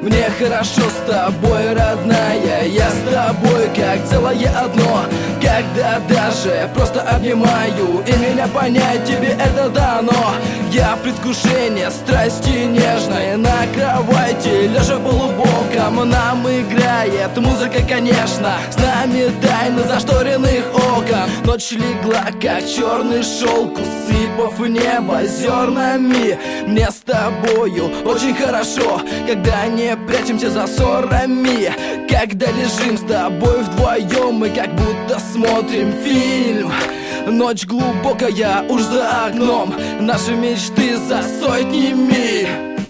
Мне хорошо с тобой, родная, я с тобой как целое одно. Когда даже просто обнимаю, и меня понять тебе это дано. Я в предвкушении страсти нежной, на кровати лежа в полубоком. Нам играет музыка, конечно, с нами тайна зашторенных окон. Ночь легла, как черный шелк, усыпав небо зернами. Мне с тобою очень хорошо, когда не прячемся за ссорами. Когда лежим с тобой вдвоем, мы как будто смотрим фильм. Ночь глубокая уж за окном, наши мечты за сотни миль.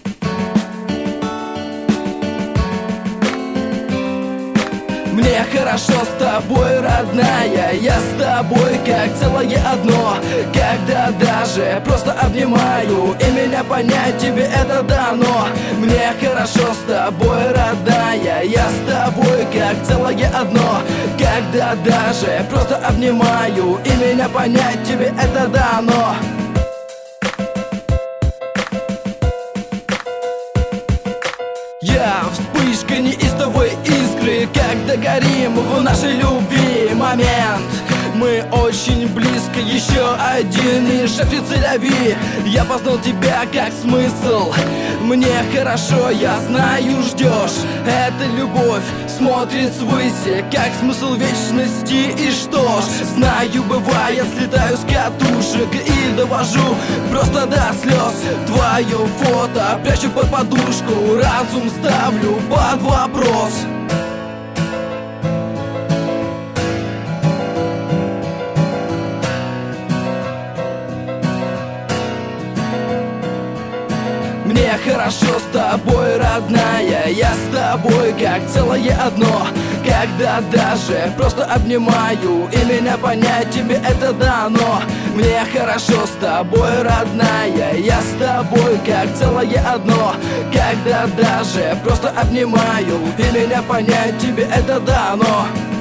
Мне хорошо с тобой, родная, я с тобой как целое одно. Когда даже просто обнимаю, и меня понять тебе это дано. Мне хорошо с тобой, родная, я с тобой как целое одно. Когда даже просто обнимаю, и меня понять тебе это дано. Я вспышка неистовой искры, когда горим в нашей любви момент. Мы очень близко, еще один и шепчется любви. Я познал тебя как смысл. Мне хорошо, я знаю, ждешь. Эта любовь смотрит свыси, как смысл вечности. И что ж, знаю, бывает, слетаю с катушек и довожу просто до слез. Твое фото прячу под подушку, разум ставлю под вопрос. Мне хорошо с тобой, родная, я с тобой как целое одно. Когда даже просто обнимаю, и меня понять тебе это дано. Мне хорошо с тобой, родная, я с тобой как целое одно. Когда даже просто обнимаю, и меня понять тебе это дано.